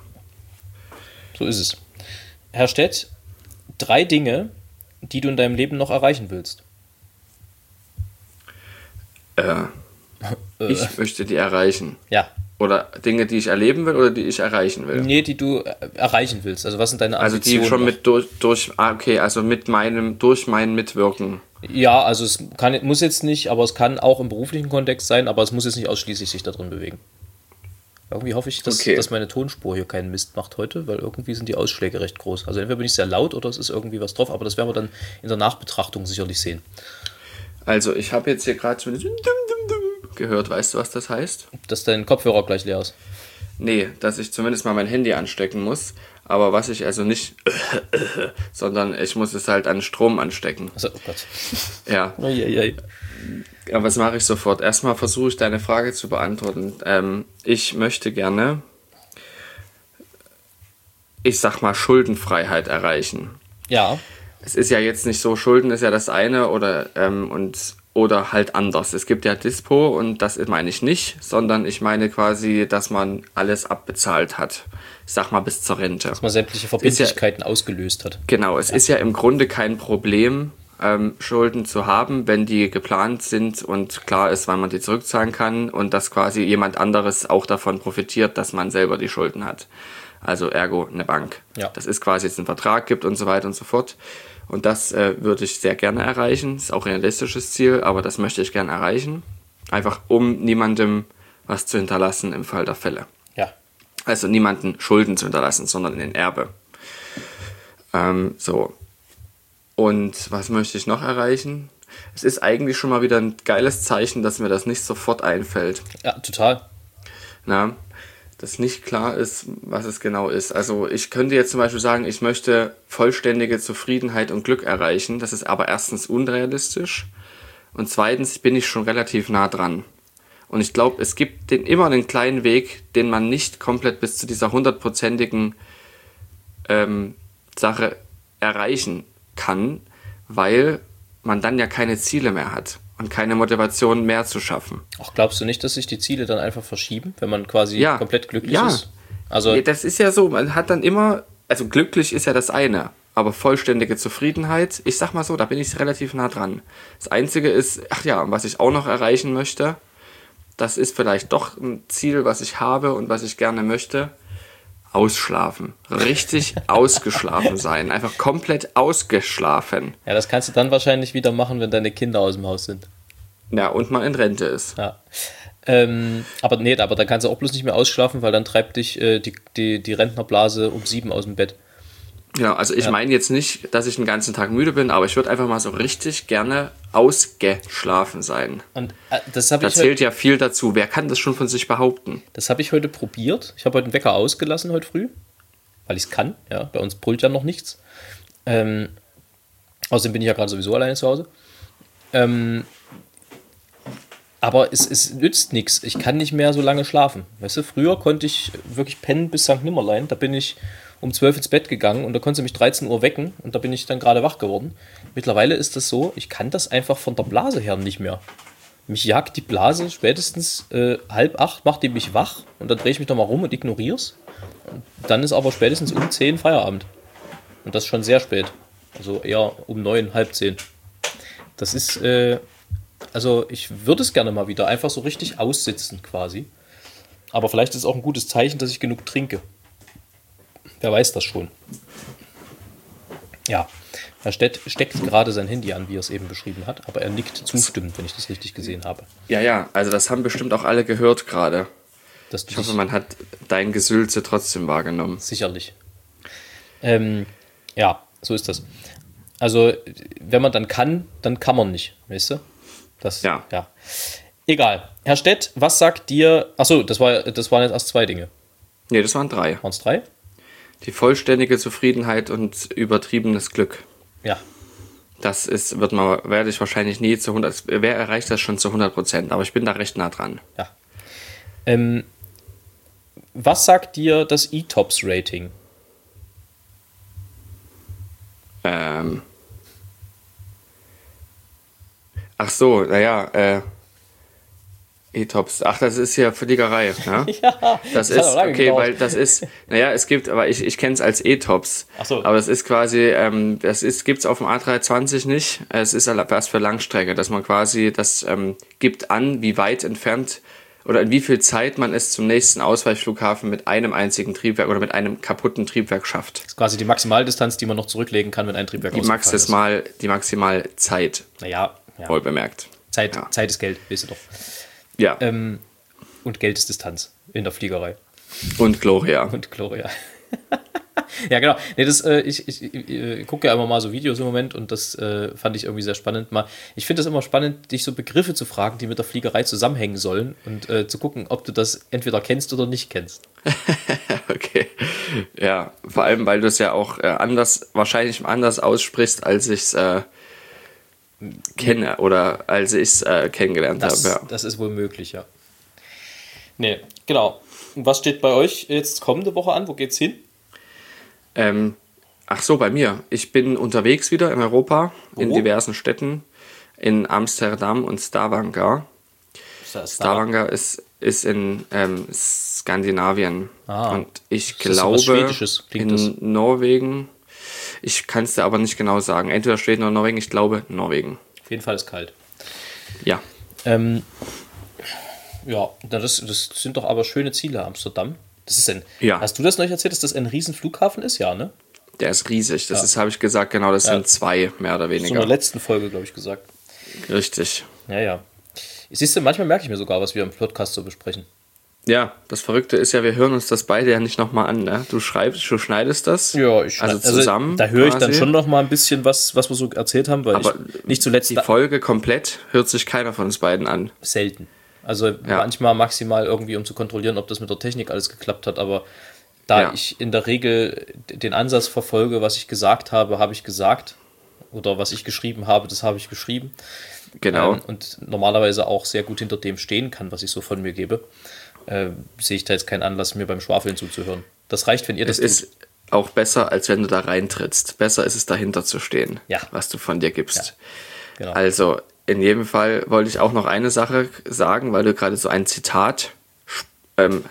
So ist es. Herr Stett, drei Dinge, die du in deinem Leben noch erreichen willst. Äh, ich möchte die erreichen. Ja. Oder Dinge, die ich erleben will oder die ich erreichen will. Nee, die du äh, erreichen willst. Also was sind deine Also Ambitionen? die schon noch? mit durch, durch, ah, okay, also mit meinem, durch mein Mitwirken. Ja, also es kann, muss jetzt nicht, aber es kann auch im beruflichen Kontext sein, aber es muss jetzt nicht ausschließlich sich da drin bewegen. Irgendwie hoffe ich, dass, Okay. dass meine Tonspur hier keinen Mist macht heute, weil irgendwie sind die Ausschläge recht groß. Also entweder bin ich sehr laut oder es ist irgendwie was drauf, aber das werden wir dann in der Nachbetrachtung sicherlich sehen. Also ich habe jetzt hier gerade so ein Dum, Dum, Dum gehört. Weißt du, was das heißt? Dass dein Kopfhörer gleich leer ist. Nee, dass ich zumindest mal mein Handy anstecken muss. Aber was ich also nicht, sondern ich muss es halt an Strom anstecken. Also, oh Gott. Ja, Uiuiui. aber was mache ich sofort? Erstmal versuche ich deine Frage zu beantworten. Ähm, ich möchte gerne, ich sag mal, Schuldenfreiheit erreichen. Ja, Es ist ja jetzt nicht so, Schulden ist ja das eine oder, ähm, und, oder halt anders. Es gibt ja Dispo und das meine ich nicht, sondern ich meine quasi, dass man alles abbezahlt hat. Ich sag mal bis zur Rente. dass man sämtliche Verbindlichkeiten ausgelöst hat. Genau, es ist ja im Grunde kein Problem, ähm, Schulden zu haben, wenn die geplant sind und klar ist, wann man die zurückzahlen kann und dass quasi jemand anderes auch davon profitiert, dass man selber die Schulden hat. Also ergo eine Bank. Ja. Das ist quasi jetzt einen Vertrag gibt und so weiter und so fort. Und das äh, würde ich sehr gerne erreichen. Ist auch ein realistisches Ziel, aber das möchte ich gerne erreichen. Einfach um niemandem was zu hinterlassen im Fall der Fälle. Ja. Also niemanden Schulden zu hinterlassen, sondern in Erbe. Ähm, so. Und was möchte ich noch erreichen? Es ist eigentlich schon mal wieder ein geiles Zeichen, dass mir das nicht sofort einfällt. Ja, total. Na, dass nicht klar ist, was es genau ist. Also ich könnte jetzt zum Beispiel sagen, ich möchte vollständige Zufriedenheit und Glück erreichen. Das ist aber erstens unrealistisch und zweitens bin ich schon relativ nah dran. Und ich glaube, es gibt den, immer einen kleinen Weg, den man nicht komplett bis zu dieser hundertprozentigen ähm, Sache erreichen kann, weil man dann ja keine Ziele mehr hat und keine Motivation mehr zu schaffen. Ach, glaubst du nicht, dass sich die Ziele dann einfach verschieben, wenn man quasi Ja. komplett glücklich Ja. ist? Also, Ja, das ist ja so, man hat dann immer, also glücklich ist ja das eine, aber vollständige Zufriedenheit, ich sag mal so, da bin ich relativ nah dran. Das Einzige ist, ach ja, was ich auch noch erreichen möchte, das ist vielleicht doch ein Ziel, was ich habe und was ich gerne möchte, ausschlafen. Richtig ausgeschlafen sein, einfach komplett ausgeschlafen. ja, das kannst du dann wahrscheinlich wieder machen, wenn deine Kinder aus dem Haus sind. Ja, und man in Rente ist. Ja. Ähm, aber nee, aber dann kannst du auch bloß nicht mehr ausschlafen, weil dann treibt dich äh, die, die, die Rentnerblase um sieben aus dem Bett. Genau, also ich Ja. meine jetzt nicht, dass ich den ganzen Tag müde bin, aber ich würde einfach mal so richtig gerne ausgeschlafen sein. Und äh, das habe Da ich, zählt ja viel dazu. Wer kann das schon von sich behaupten? das hab ich heute probiert. Ich habe heute den Wecker ausgelassen heute früh, weil ich es kann. Ja, bei uns brüllt ja noch nichts. Ähm, außerdem bin ich ja gerade sowieso alleine zu Hause. Ähm, aber es, es nützt nichts. Ich kann nicht mehr so lange schlafen. Weißt du, früher konnte ich wirklich pennen bis Sankt Nimmerlein. Da bin ich um zwölf ins Bett gegangen und da konnte sie mich dreizehn Uhr wecken und da bin ich dann gerade wach geworden. Mittlerweile ist das so, ich kann das einfach von der Blase her nicht mehr. Mich jagt die Blase spätestens äh, halb acht, macht die mich wach und dann drehe ich mich nochmal rum und ignoriere es. Dann ist aber spätestens um zehn Feierabend. Und das schon sehr spät. Also eher um neun, halb zehn. Das ist, äh, also ich würde es gerne mal wieder einfach so richtig aussitzen quasi. Aber vielleicht ist es auch ein gutes Zeichen, dass ich genug trinke. Wer weiß das schon. Ja, er steckt, steckt gerade sein Handy an, wie er es eben beschrieben hat, aber er nickt zustimmend, wenn ich das richtig gesehen habe. Ja, ja, also das haben bestimmt auch alle gehört gerade. Dass du Ich hoffe, dich- man hat dein Gesülze trotzdem wahrgenommen. Sicherlich. Ähm, ja, so ist das. Also, wenn man dann kann, dann kann man nicht, weißt du? Das, Ja. ja. Egal. Herr Stett, was sagt dir... Achso, das, war, das waren jetzt erst zwei Dinge. Nee, das waren drei. Waren es drei? Die vollständige Zufriedenheit und übertriebenes Glück. Ja. Das ist, wird man, werde ich wahrscheinlich nie zu hundert, wer erreicht das schon zu hundert Prozent, aber ich bin da recht nah dran. Ja. Ähm, was sagt dir das E-Tops-Rating? Ähm. Ach so, naja, äh. E-Tops. Ach, das ist ja Fliegerei, ne? Ja, Das hat auch ist, lange okay, gedauert. weil das ist, naja, es gibt, aber ich, ich kenne es als E-Tops. Ach so. Aber es ist quasi, ähm, das ist, gibt's auf dem A dreihundertzwanzig nicht. Es ist was für Langstrecke, dass man quasi, das ähm, gibt an, wie weit entfernt oder in wie viel Zeit man es zum nächsten Ausweichflughafen mit einem einzigen Triebwerk oder mit einem kaputten Triebwerk schafft. Das ist quasi die Maximaldistanz, die man noch zurücklegen kann, wenn ein Triebwerk Die ausgefallen ist. maximal, die Maximalzeit, Naja, ja. wohl bemerkt. Zeit, Ja. Zeit ist Geld, weißt du doch. Ja, Ähm, und Geld ist Distanz in der Fliegerei. und Gloria. Und Gloria. Ja, genau. Nee, das, äh, ich ich, ich äh, gucke ja immer mal so Videos im Moment und das äh, fand ich irgendwie sehr spannend. Mal, ich finde es immer spannend, dich so Begriffe zu fragen, die mit der Fliegerei zusammenhängen sollen und äh, zu gucken, ob du das entweder kennst oder nicht kennst. Okay. Ja, vor allem, weil du es ja auch äh, anders, wahrscheinlich anders aussprichst, als ich es äh, kenne oder als ich es äh, kennengelernt Das, habe. Ja. das ist wohl möglich, ja. Nee, genau. Und was steht bei euch jetzt kommende Woche an? Wo geht's hin? Ähm, ach so, bei mir. Ich bin unterwegs wieder in Europa, in Wo? diversen Städten, in Amsterdam und Stavanger. Stavanger ist, ist in ähm, Skandinavien. Ah. Und ich Ist das so was glaube, Schwedisches? Klingt in das? Norwegen. Ich kann es dir aber nicht genau sagen. Entweder Schweden oder Norwegen. Ich glaube Norwegen. Auf jeden Fall ist kalt. Ja. Ähm, ja, das, das sind doch aber schöne Ziele, Amsterdam. Das ist ein, Ja. Hast du das neulich erzählt, dass das ein Riesenflughafen ist? Ja, ne? Der ist riesig. Das Ja. ist, habe ich gesagt, genau, das Ja. sind zwei, mehr oder So in weniger. der letzten Folge, glaube ich, gesagt. Richtig. Ja, ja. Siehst du, manchmal merke ich mir sogar, was wir im Podcast so besprechen. Ja, das Verrückte ist ja, wir hören uns das beide ja nicht nochmal an, ne? Du schreibst, du schneidest das. Ja, ich also zusammen. Also, da höre ich dann quasi. schon noch mal ein bisschen, was, was wir so erzählt haben, weil Aber ich nicht zuletzt die da- Folge komplett hört sich keiner von uns beiden an. selten. Also Ja. manchmal maximal irgendwie, um zu kontrollieren, ob das mit der Technik alles geklappt hat, aber da Ja. ich in der Regel den Ansatz verfolge, was ich gesagt habe, habe ich gesagt. Oder was ich geschrieben habe, das habe ich geschrieben. Genau. Ähm, und normalerweise auch sehr gut hinter dem stehen kann, was ich so von mir gebe, äh, sehe ich da jetzt keinen Anlass, mir beim Schwafeln zuzuhören. Das reicht, wenn ihr das Es tut. ist auch besser, als wenn du da reintrittst. Besser ist es, dahinter zu stehen, Ja. was du von dir gibst. Genau. Also, in jedem Fall wollte ich auch noch eine Sache sagen, weil du gerade so ein Zitat ähm,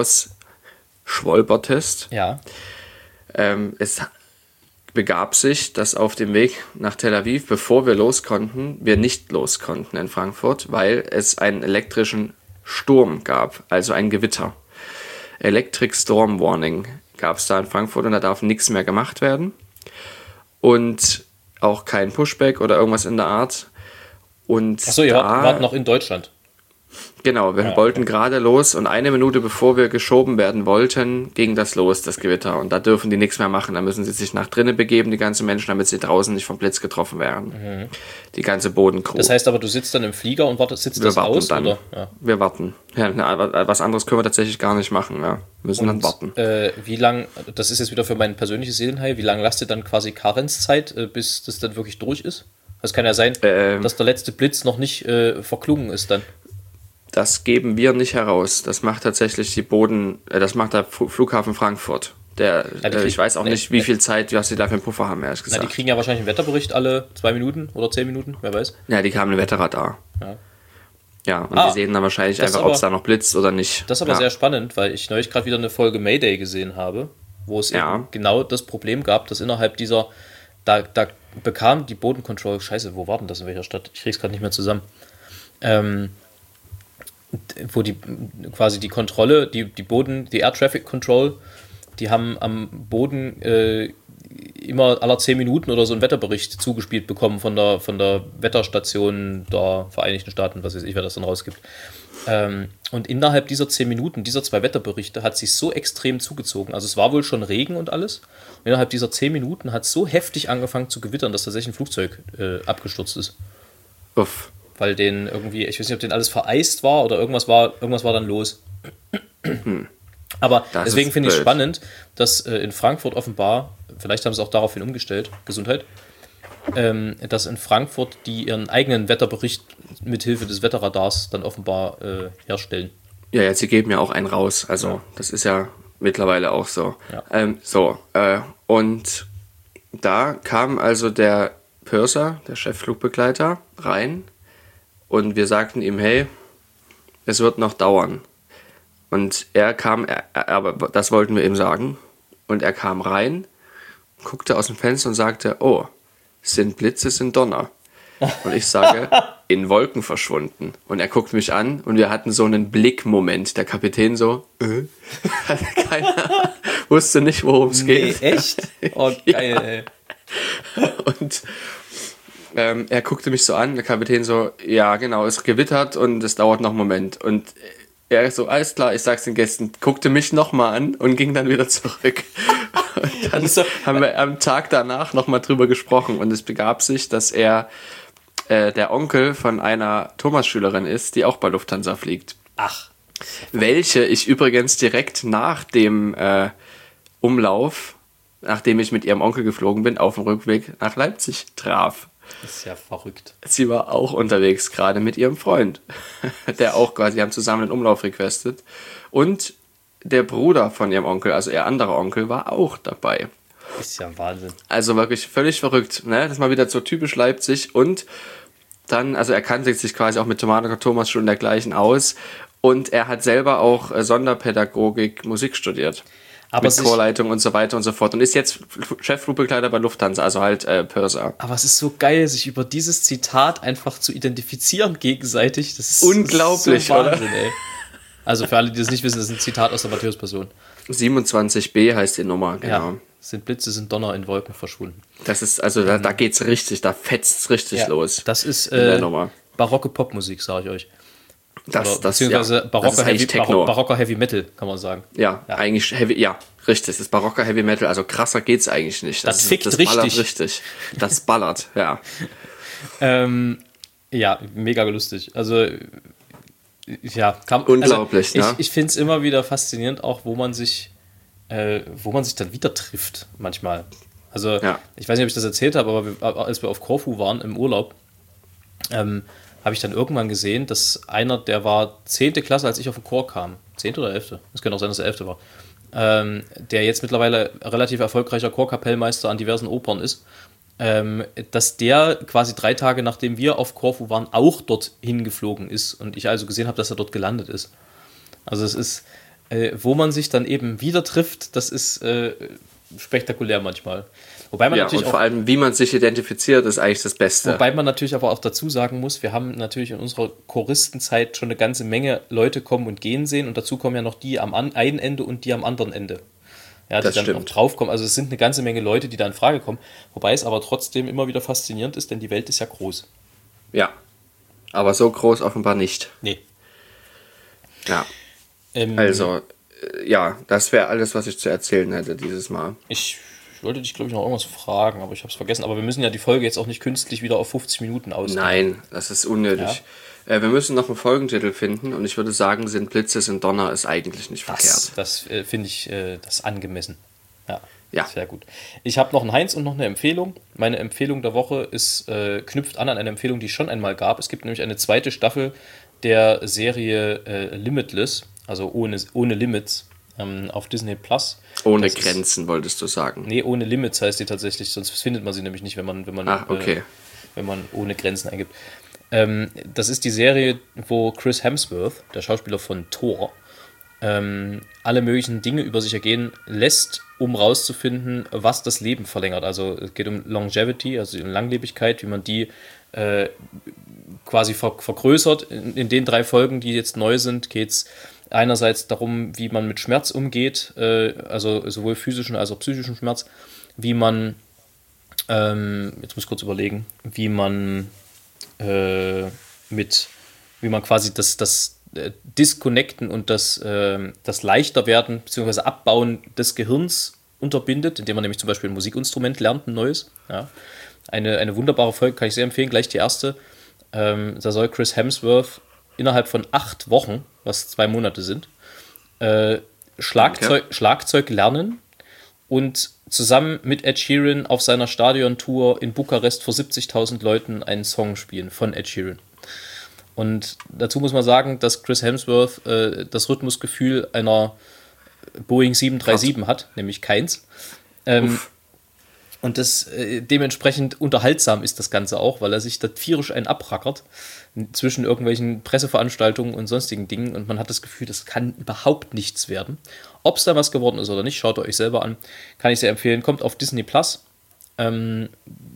herausschwolpertest. Ja. Ähm, es begab sich, dass auf dem Weg nach Tel Aviv, bevor wir los konnten, wir nicht los konnten in Frankfurt, weil es einen elektrischen Sturm gab, also ein Gewitter. Electric Storm Warning gab es da in Frankfurt und da darf nichts mehr gemacht werden. Und auch kein Pushback oder irgendwas in der Art. Und Achso, ihr da, wart, wart noch in Deutschland. Genau, wir Ja, wollten gerade los und eine Minute bevor wir geschoben werden wollten, ging das los, das Gewitter. Und da dürfen die nichts mehr machen. Da müssen sie sich nach drinnen begeben, die ganzen Menschen, damit sie draußen nicht vom Blitz getroffen werden. Die ganze Bodencrew. Das heißt aber, du sitzt dann im Flieger und wartest, sitzt wir das warten aus? dann. Oder? Ja. Wir warten. Ja, na, was anderes können wir tatsächlich gar nicht machen. Ja. Wir müssen dann warten. Äh, wie lang, das ist jetzt wieder für mein persönliches Seelenheil, wie lange lasst ihr dann quasi Karenzzeit, äh, bis das dann wirklich durch ist? Es kann ja sein, Ähm. dass der letzte Blitz noch nicht äh, verklungen ist dann. Das geben wir nicht heraus. Das macht tatsächlich die Boden, äh, das macht der Fu- Flughafen Frankfurt. Der, Ja, die äh, krieg- ich weiß auch nee, nicht, wie nee. viel Zeit, was sie da für einen Puffer haben, ehrlich Na, gesagt. die kriegen ja wahrscheinlich einen Wetterbericht alle zwei Minuten oder zehn Minuten, wer weiß. Ja, die haben ein Wetterradar. Ja. Ja, und Ah, die sehen dann wahrscheinlich das einfach, aber- ob es da noch blitzt oder nicht. Das ist aber ja. sehr spannend, weil ich neulich gerade wieder eine Folge Mayday gesehen habe, wo es Ja. eben genau das Problem gab, dass innerhalb dieser, da, da bekam die Bodencontrol, scheiße, wo war denn das, in welcher Stadt? Ich krieg's gerade nicht mehr zusammen. Ähm, wo die quasi die Kontrolle, die, die Boden, die Air Traffic Control, die haben am Boden äh, immer aller zehn Minuten oder so einen Wetterbericht zugespielt bekommen von der, von der Wetterstation der Vereinigten Staaten, was weiß ich, wer das dann rausgibt. Ähm, und innerhalb dieser zehn Minuten, dieser zwei Wetterberichte, hat sich so extrem zugezogen. Also es war wohl schon Regen und alles. Und innerhalb dieser zehn Minuten hat es so heftig angefangen zu gewittern, dass tatsächlich ein Flugzeug äh, abgestürzt ist. Uff. Weil den irgendwie, ich weiß nicht, ob den alles vereist war oder irgendwas war, irgendwas war dann los. Aber Das deswegen ist finde ich blöd. spannend, dass äh, in Frankfurt offenbar, vielleicht haben sie auch daraufhin umgestellt, Gesundheit, ähm, dass in Frankfurt die ihren eigenen Wetterbericht mithilfe des Wetterradars dann offenbar äh, herstellen. Ja, jetzt, sie geben ja auch einen raus. Also, Ja. das ist ja mittlerweile auch so. Ja. Ähm, so, äh, und da kam also der Purser, der Chefflugbegleiter, rein und wir sagten ihm, hey, es wird noch dauern. Und er kam, er, er, aber das wollten wir ihm sagen, und er kam rein, guckte aus dem Fenster und sagte, oh, sind Blitze, sind Donner. Und ich sage, in Wolken verschwunden. Und er guckt mich an und wir hatten so einen Blickmoment. Der Kapitän so, äh? Keiner wusste nicht, worum es geht. echt? Oh, geil, ey. Und ähm, er guckte mich so an, der Kapitän so, ja genau, es gewittert und es dauert noch einen Moment. Und er so, alles klar, ich sag's den Gästen, guckte mich nochmal an und ging dann wieder zurück. Und dann so- haben wir am Tag danach nochmal drüber gesprochen und es begab sich, dass er äh, der Onkel von einer Thomas-Schülerin ist, die auch bei Lufthansa fliegt. Ach, Welche ich übrigens direkt nach dem äh, Umlauf, nachdem ich mit ihrem Onkel geflogen bin, auf dem Rückweg nach Leipzig traf. ist ja verrückt. Sie war auch unterwegs, gerade mit ihrem Freund, der auch quasi, die haben zusammen einen Umlauf requestet. Und der Bruder von ihrem Onkel, also ihr anderer Onkel, war auch dabei. Ist ja Wahnsinn. Also wirklich völlig verrückt, ne? Das ist mal wieder so typisch Leipzig. Und dann, also er kannte sich quasi auch mit Thomaner Thomas schon dergleichen aus. Und er hat selber auch äh, Sonderpädagogik, Musik studiert. Aber mit sich, Chorleitung und so weiter und so fort. Und ist jetzt Chefflugbegleiter bei Lufthansa, also halt äh, Purser. aber es ist so geil, sich über dieses Zitat einfach zu identifizieren gegenseitig. Das ist unglaublich, so Wahnsinn, oder? Ey. Also für alle, die das nicht wissen, das ist ein Zitat aus der Matthäus-Passion. siebenundzwanzig b heißt die Nummer, genau. Ja, sind Blitze, sind Donner in Wolken verschwunden. Das ist, also da, da geht's richtig, da fetzt's richtig Ja, los. das ist in der äh, Nummer. barocke Popmusik, sage ich euch. Das, Oder, das, beziehungsweise ja, barocker, das ist Heavy, eigentlich Techno. barocker Heavy Metal, kann man sagen. Ja, Ja. eigentlich Heavy, ja, richtig, das ist barocker Heavy Metal, also krasser geht's eigentlich nicht. Das ist, fickt das ballert richtig. richtig. Das ballert, ja. Ähm, ja, mega lustig. Also, ja, kann, Unglaublich, also, ne? Ich, ich finde es immer wieder faszinierend, auch wo man sich, äh, wo man sich dann wieder trifft, manchmal. Also, Ja. ich weiß nicht, ob ich das erzählt habe, aber wir, als wir auf Korfu waren im Urlaub, ähm, habe ich dann irgendwann gesehen, dass einer, der war zehnte Klasse, als ich auf den Chor kam, zehnte oder elfte, es könnte auch sein, dass er elfte war, ähm, der jetzt mittlerweile relativ erfolgreicher Chorkapellmeister an diversen Opern ist, ähm, dass der quasi drei Tage nachdem wir auf Korfu waren, auch dort hingeflogen ist und ich also gesehen habe, dass er dort gelandet ist. Also es ist, äh, wo man sich dann eben wieder trifft, das ist äh, spektakulär manchmal. Wobei man Ja, natürlich und auch vor allem, wie man sich identifiziert, ist eigentlich das Beste. Wobei man natürlich aber auch dazu sagen muss, wir haben natürlich in unserer Choristenzeit schon eine ganze Menge Leute kommen und gehen sehen und dazu kommen ja noch die am an- einen Ende und die am anderen Ende. Ja, die Das dann stimmt. noch draufkommen. Also es sind eine ganze Menge Leute, die da in Frage kommen. Wobei es aber trotzdem immer wieder faszinierend ist, denn die Welt ist ja groß. Ja, aber so groß offenbar nicht. Nee. Ja, Ähm, also, äh, ja, das wäre alles, was ich zu erzählen hätte dieses Mal. Ich wollte dich, glaube ich, noch irgendwas fragen, aber ich habe es vergessen. Aber wir müssen ja die Folge jetzt auch nicht künstlich wieder auf fünfzig Minuten ausdehnen. Nein, das ist unnötig. Äh, wir müssen noch einen Folgentitel finden und ich würde sagen, sind Blitze, sind Donner ist eigentlich nicht Das, verkehrt. das äh, finde ich äh, das angemessen. Ja, Ja. sehr gut. Ich habe noch einen Heinz und noch eine Empfehlung. Meine Empfehlung der Woche ist, äh, knüpft an an eine Empfehlung, die es schon einmal gab. Es gibt nämlich eine zweite Staffel der Serie äh, Limitless, also ohne, ohne Limits, ähm, auf Disney Plus. Ohne Das ist- Grenzen, wolltest du sagen. Nee, ohne Limits heißt die tatsächlich, sonst findet man sie nämlich nicht, wenn man, wenn man, Ah, okay. äh, wenn man ohne Grenzen eingibt. Ähm, das ist die Serie, wo Chris Hemsworth, der Schauspieler von Thor, ähm, alle möglichen Dinge über sich ergehen lässt, um rauszufinden, was das Leben verlängert. Also es geht um Longevity, also um Langlebigkeit, wie man die äh, quasi ver vergrößert. In, in den drei Folgen, die jetzt neu sind, geht es einerseits darum, wie man mit Schmerz umgeht, äh, also sowohl physischen als auch psychischen Schmerz, wie man, ähm, jetzt muss ich kurz überlegen, wie man äh, mit, wie man quasi das, das äh, Disconnecten und das, äh, das Leichterwerden bzw. Abbauen des Gehirns unterbindet, indem man nämlich zum Beispiel ein Musikinstrument lernt, ein neues. Ja. Eine, eine wunderbare Folge, kann ich sehr empfehlen, gleich die erste. Ähm, da soll Chris Hemsworth innerhalb von acht Wochen, was zwei Monate sind, äh, Schlagzeug, Okay. Schlagzeug lernen und zusammen mit Ed Sheeran auf seiner Stadiontour in Bukarest vor siebzigtausend Leuten einen Song spielen von Ed Sheeran. Und dazu muss man sagen, dass Chris Hemsworth äh, das Rhythmusgefühl einer Boeing sieben drei sieben hat, nämlich keins. Ähm, und das äh, dementsprechend unterhaltsam ist das Ganze auch, weil er sich da tierisch einen abrackert zwischen irgendwelchen Presseveranstaltungen und sonstigen Dingen und man hat das Gefühl, das kann überhaupt nichts werden. Ob es da was geworden ist oder nicht, schaut euch selber an. Kann ich sehr empfehlen. Kommt auf Disney Plus ähm,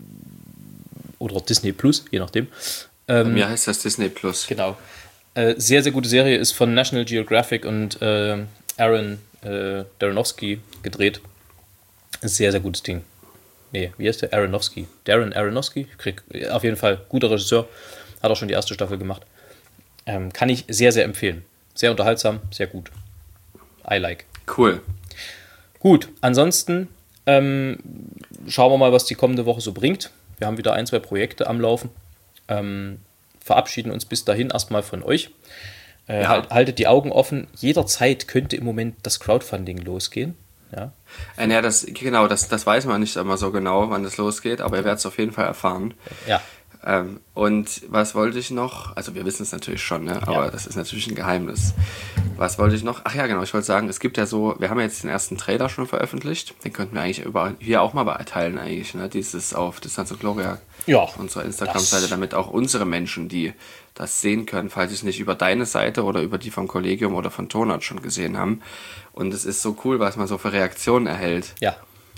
oder Disney Plus, je nachdem. Bei mir heißt das Disney Plus. Genau. Äh, sehr, sehr gute Serie, ist von National Geographic und äh, Aaron äh, Aronofsky gedreht. Sehr, sehr gutes Ding. Nee, wie heißt der? Aronofsky. Darren Aronofsky? Krieg, auf jeden Fall guter Regisseur. Hat auch schon die erste Staffel gemacht. Ähm, kann ich sehr, sehr empfehlen. Sehr unterhaltsam, sehr gut. I like. Cool. Gut, ansonsten ähm, schauen wir mal, was die kommende Woche so bringt. Wir haben wieder ein, zwei Projekte am Laufen. Ähm, verabschieden uns bis dahin erstmal von euch. Äh, Ja. halt, haltet die Augen offen. Jederzeit könnte im Moment das Crowdfunding losgehen. Ja. Äh, ja, das, genau, das, das weiß man nicht immer so genau, wann das losgeht, aber ihr werdet es auf jeden Fall erfahren. Ja. Ähm, und was wollte ich noch? Also wir wissen es natürlich schon, ne? Aber Ja. das ist natürlich ein Geheimnis. Was wollte ich noch? Ach ja, genau, ich wollte sagen, es gibt ja so, wir haben ja jetzt den ersten Trailer schon veröffentlicht. Den könnten wir eigentlich überall, hier auch mal beiteilen eigentlich, ne? Dieses auf Distanz und Gloria, Ja, unserer Instagram-Seite, das- damit auch unsere Menschen, die das sehen können, falls sie es nicht über deine Seite oder über die vom Kollegium oder von Tonart schon gesehen haben. Und es ist so cool, was man so für Reaktionen erhält. Ja,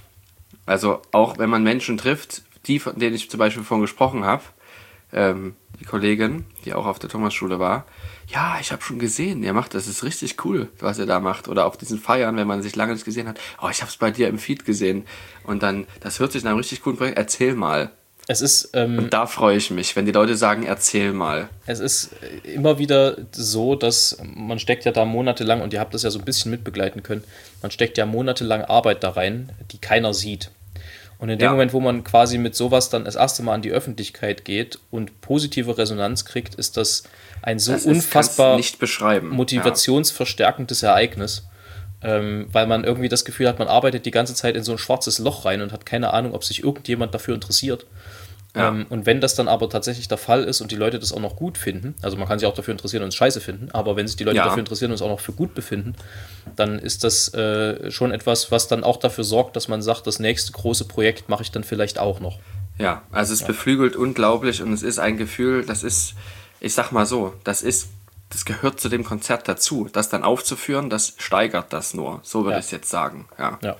Also auch wenn man Menschen trifft, die, von denen ich zum Beispiel vorhin gesprochen habe, ähm, die Kollegin, die auch auf der Thomasschule war, ja, ich habe schon gesehen, ihr macht das, ist richtig cool, was ihr da macht. Oder auf diesen Feiern, wenn man sich lange nicht gesehen hat, oh, ich habe es bei dir im Feed gesehen. Und dann, das hört sich nach einem richtig coolen Projekt, erzähl mal. es ist, ähm, Und da freue ich mich, wenn die Leute sagen, erzähl mal. es ist immer wieder so, dass man steckt ja da monatelang, und ihr habt das ja so ein bisschen mitbegleiten können, man steckt ja monatelang Arbeit da rein, die keiner sieht. Und in dem Ja. Moment, wo man quasi mit sowas dann das erste Mal an die Öffentlichkeit geht und positive Resonanz kriegt, ist das ein so Das ist- kann's unfassbar nicht beschreiben. motivationsverstärkendes Ereignis, ähm, weil man irgendwie das Gefühl hat, man arbeitet die ganze Zeit in so ein schwarzes Loch rein und hat keine Ahnung, ob sich irgendjemand dafür interessiert. Ja. Ähm, und wenn das dann aber tatsächlich der Fall ist und die Leute das auch noch gut finden, also man kann sich auch dafür interessieren und es scheiße finden, aber wenn sich die Leute Ja. dafür interessieren und es auch noch für gut befinden, dann ist das äh, schon etwas, was dann auch dafür sorgt, dass man sagt, das nächste große Projekt mache ich dann vielleicht auch noch. Ja, also es beflügelt unglaublich und es ist ein Gefühl, das ist, ich sag mal so, das ist, das gehört zu dem Konzert dazu. Das dann aufzuführen, das steigert das nur. So würde Ja. ich es jetzt sagen. Ja. Ja.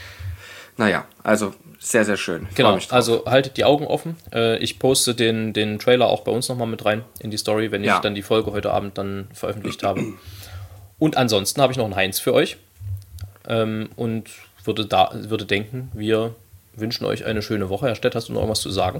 Naja, also sehr, sehr schön. Ich freu Genau, mich drauf. also haltet die Augen offen. Äh, ich poste den, den Trailer auch bei uns nochmal mit rein in die Story, wenn ich Ja. dann die Folge heute Abend dann veröffentlicht habe. Und ansonsten habe ich noch einen Heinz für euch ähm, und würde, da, würde denken, wir wünschen euch eine schöne Woche. Herr Stett, hast du noch irgendwas zu sagen?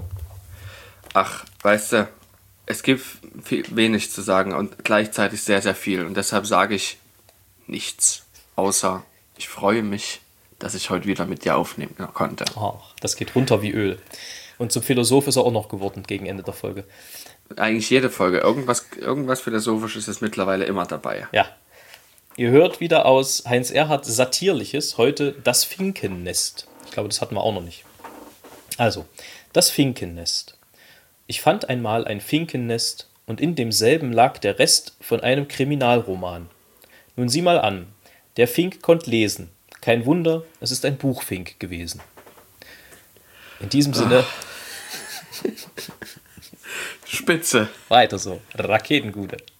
Ach, weißt du, es gibt viel, wenig zu sagen und gleichzeitig sehr, sehr viel. Und deshalb sage ich nichts, außer ich freue mich, dass ich heute wieder mit dir aufnehmen konnte. Ach, das geht runter wie Öl. Und zum Philosoph ist er auch noch geworden gegen Ende der Folge. Eigentlich jede Folge. Irgendwas, irgendwas Philosophisches ist mittlerweile immer dabei. Ja. Ihr hört wieder aus Heinz Erhardt Satirliches, heute das Finkennest. Ich glaube, das hatten wir auch noch nicht. Also, das Finkennest. Ich fand einmal ein Finkennest und in demselben lag der Rest von einem Kriminalroman. Nun sieh mal an, der Fink konnt lesen. Kein Wunder, es ist ein Buchfink gewesen. In diesem Sinne, Spitze. weiter so. Raketengude.